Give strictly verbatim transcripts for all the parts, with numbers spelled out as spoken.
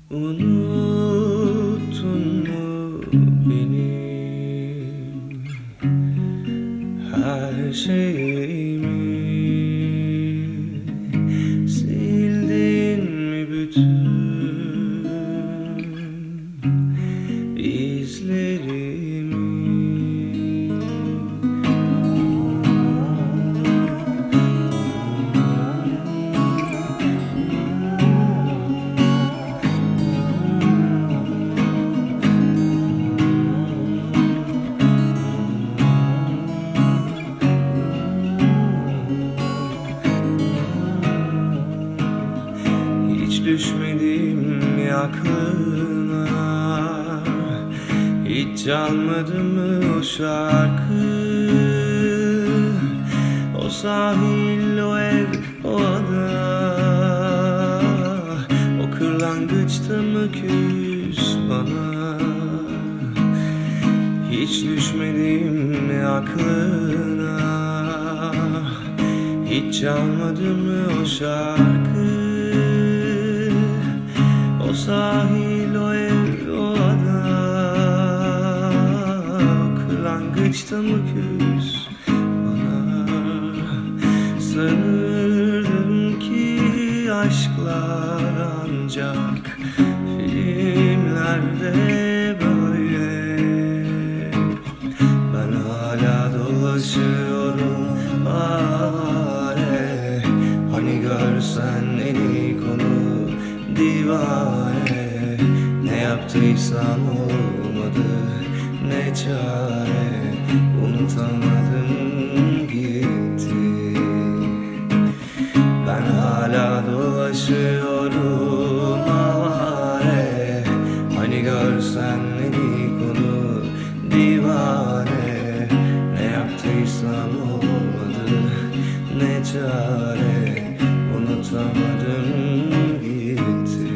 Unuttun mu beni, her şeyimi sildin mi bütün izlerimi? Hiç düşmedim mi aklına, hiç çalmadı mı o şarkı? O sahil, o ev, o ada, o kırlangıçta mı küs bana? Hiç düşmedim mi aklına, hiç çalmadı mı o şarkı? O sahil, o ev, o ada, o kırlangıçta mı küs bana? Sanırdım ki aşklar ancak filmlerde böyle. Ben hala dolaşıyorum hale, hani görsen en iyi konu divane. Ne yaptıysam olmadı, ne çare, unutamadım gitti. Ben hala dolaşıyorum hale, hani görsen en iyi konu divane. Ne yaptıysam olmadı, ne çare, unutamadım gitti.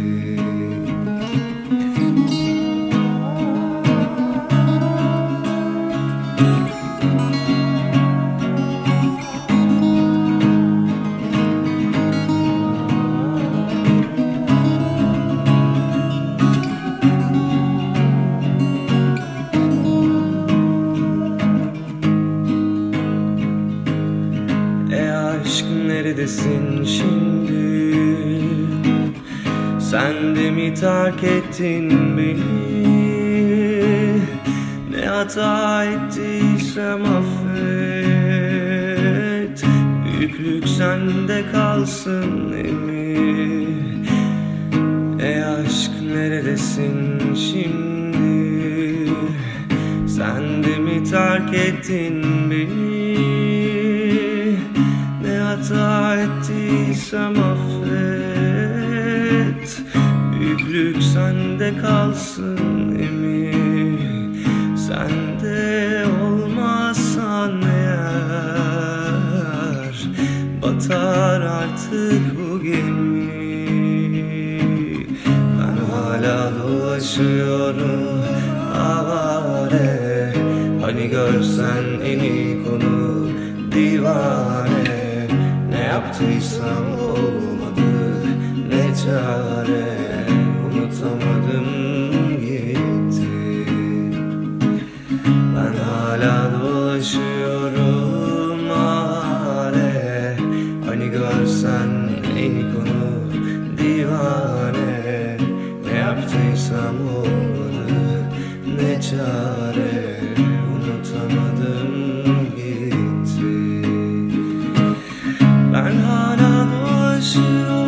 E aşk, neredesin şimdi? Sen de mi terk ettin beni? Ne hata ettiysem affet, büyüklük sende kalsın emin. E aşk, neredesin şimdi? Sen de mi terk ettin beni? Ne hata ettiysem affet, büyüklük sende kalsın emin. Sende olmazsan eğer, batar artık bu gemi. Ben hala dolaşıyorum avare, hani görsen en iyi konu divane. Ne yaptıysam olmadı, ne çare, unutamadım gitti. Ben hala dolaşıyorum hale, hani görsen en iyi konu divane. Ne yaptıysam olmadı, ne çare, unutamadım gitti. Ben hala dolaşıyorum